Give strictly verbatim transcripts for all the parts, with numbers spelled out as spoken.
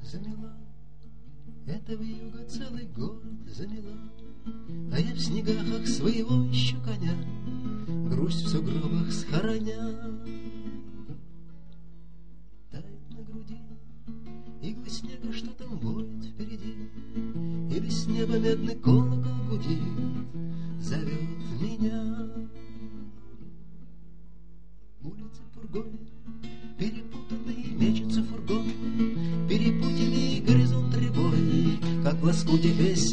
замела, этого юга целый город замела, а я в снегах своего ищу коня, грусть в сугробах схороня. Тает на груди иглы снега, что там воет впереди, или с неба медный колокол гудит, зовет меня. Улицы пургой перепутанные, мечется фургон, перепутали горизонт рябой, как в лоскуте весь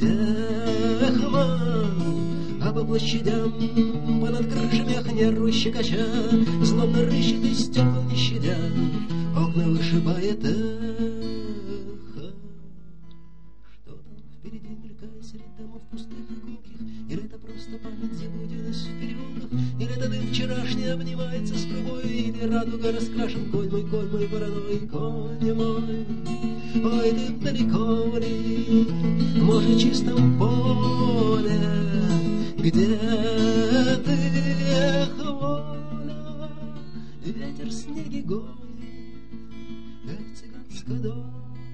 эхман. А по площадям, понад крышами охнеру щекоча, злобно рыщет из стекол не щадя, окна вышибает эхо. Что там впереди мелькает среди домов пустых и гулких? Или это просто память заблудилась в переулках? Или это дым вчерашний обнимается с трубой? Или радуга раскрашен конь мой, конь мой вороной, конь мой? Ой, ты далеко ли, может, чистом поле, где ты, эх, воля, ветер снеги гонит, эх, цыганская доля.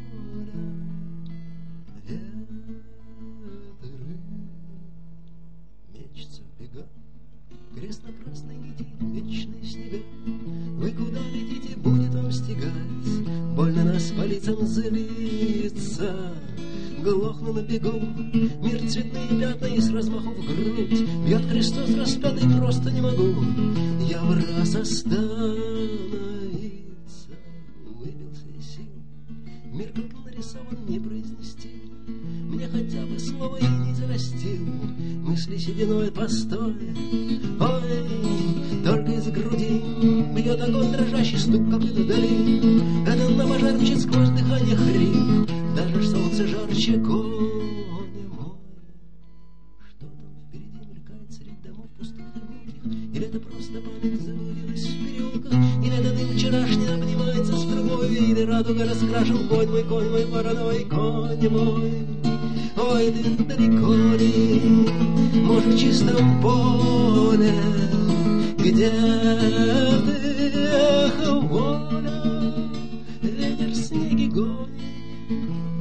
Ветры мечется в бега, крест на красной нити, вечные снега. Вы куда летите, будет вам стегать, больно нас по лицам злиться. Глохну на бегу, мир цветные пятна, и с размаху в грудь бьет Христос распятый, просто не могу я в раз остановиться. Выбился из сил, мир как нарисован, не произнести мне хотя бы слово и не зарастил мысли сединой постой. Ой, только из груди бьет огонь дрожащий, стук копыт вдали. Это на пожар мчит сквозь дыхание хрип, даже солнце жарче, конь мой. Что там впереди мелькает среди домов пустых и гулких? Или это просто память заблудилась в переулках? Или это дым вчерашний обнимается с трубой? Или радуга раскрашен конь мой, конь мой вороной, конь мой? Ой, ты далеко ли, может, в чистом поле, где ты, эх, воля, ветер снеги гонит,